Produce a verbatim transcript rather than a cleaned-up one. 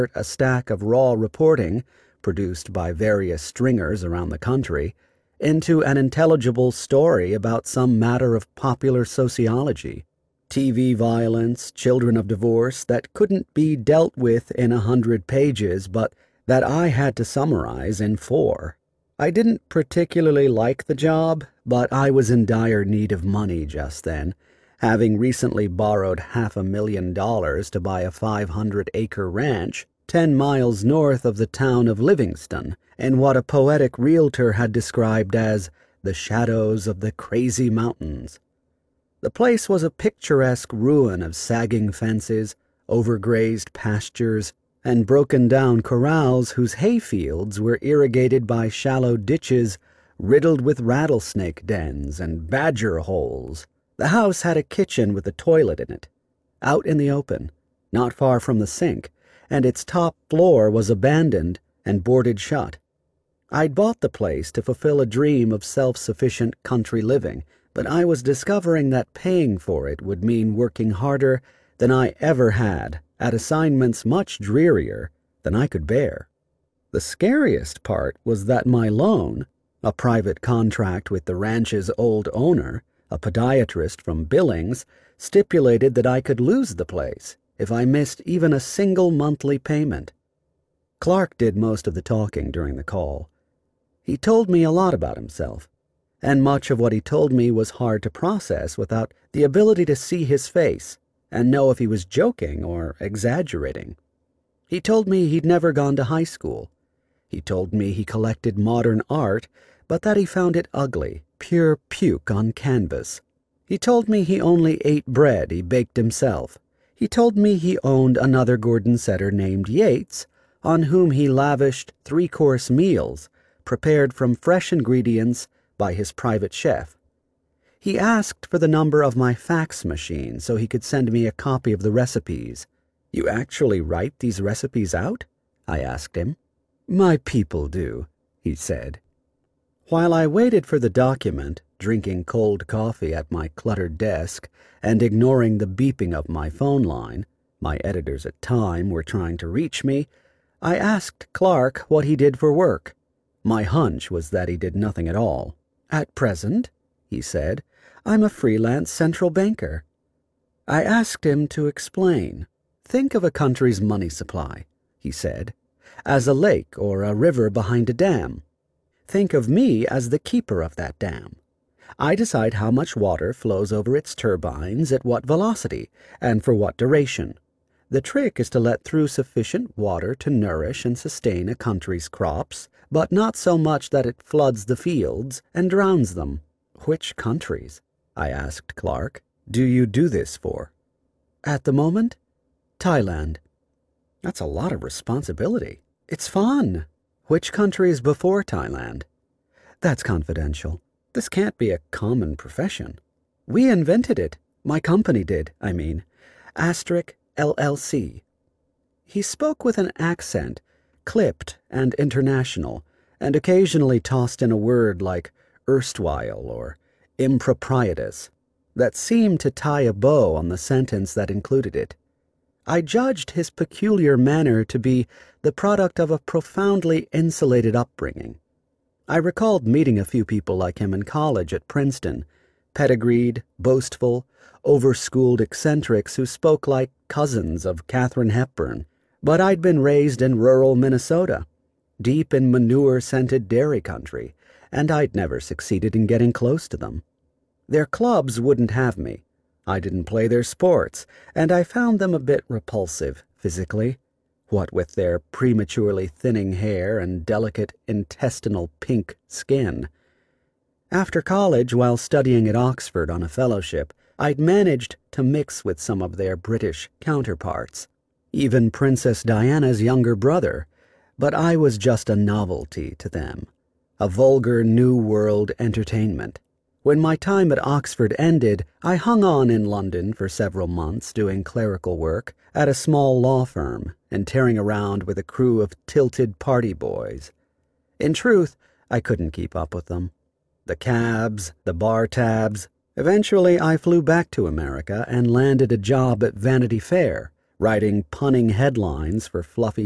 a stack of raw reporting, produced by various stringers around the country, into an intelligible story about some matter of popular sociology. T V violence, children of divorce, that couldn't be dealt with in a hundred pages, but that I had to summarize in four. I didn't particularly like the job, but I was in dire need of money just then, having recently borrowed half a million dollars to buy a five hundred acre ranch ten miles north of the town of Livingston, in what a poetic realtor had described as the shadows of the crazy mountains. The place was a picturesque ruin of sagging fences, overgrazed pastures, and broken-down corrals whose hayfields were irrigated by shallow ditches riddled with rattlesnake dens and badger holes. The house had a kitchen with a toilet in it, out in the open, not far from the sink, and its top floor was abandoned and boarded shut. I'd bought the place to fulfill a dream of self-sufficient country living, but I was discovering that paying for it would mean working harder than I ever had at assignments much drearier than I could bear. The scariest part was that my loan, a private contract with the ranch's old owner, a podiatrist from Billings, stipulated that I could lose the place if I missed even a single monthly payment. Clark did most of the talking during the call. He told me a lot about himself, and much of what he told me was hard to process without the ability to see his face and know if he was joking or exaggerating. He told me he'd never gone to high school. He told me he collected modern art, but that he found it ugly, pure puke on canvas. He told me he only ate bread he baked himself. He told me he owned another Gordon setter named Yates, on whom he lavished three-course meals prepared from fresh ingredients by his private chef. He asked for the number of my fax machine so he could send me a copy of the recipes. "You actually write these recipes out?" I asked him. "My people do," he said. While I waited for the document, drinking cold coffee at my cluttered desk and ignoring the beeping of my phone line, my editors at Time were trying to reach me, I asked Clark what he did for work. My hunch was that he did nothing at all. "At present," he said, "I'm a freelance central banker." I asked him to explain. "Think of a country's money supply," he said, "as a lake or a river behind a dam. Think of me as the keeper of that dam. I decide how much water flows over its turbines at what velocity and for what duration. The trick is to let through sufficient water to nourish and sustain a country's crops, but not so much that it floods the fields and drowns them." "Which countries," I asked Clark, "do you do this for?" "At the moment, Thailand." "That's a lot of responsibility." "It's fun." "Which countries before Thailand?" "That's confidential. This can't be a common profession." "We invented it. My company did, I mean. Asterisk L L C. He spoke with an accent, clipped and international, and occasionally tossed in a word like erstwhile or improprietous that seemed to tie a bow on the sentence that included it. I judged his peculiar manner to be the product of a profoundly insulated upbringing. I recalled meeting a few people like him in college at Princeton, pedigreed, boastful, over-schooled eccentrics who spoke like cousins of Katharine Hepburn, but I'd been raised in rural Minnesota, deep in manure-scented dairy country, and I'd never succeeded in getting close to them. Their clubs wouldn't have me. I didn't play their sports, and I found them a bit repulsive physically, what with their prematurely thinning hair and delicate intestinal pink skin. After college, while studying at Oxford on a fellowship, I'd managed to mix with some of their British counterparts, even Princess Diana's younger brother, but I was just a novelty to them, a vulgar New World entertainment. When my time at Oxford ended, I hung on in London for several months doing clerical work at a small law firm and tearing around with a crew of tilted party boys. In truth, I couldn't keep up with them. The cabs, the bar tabs. Eventually, I flew back to America and landed a job at Vanity Fair, writing punning headlines for fluffy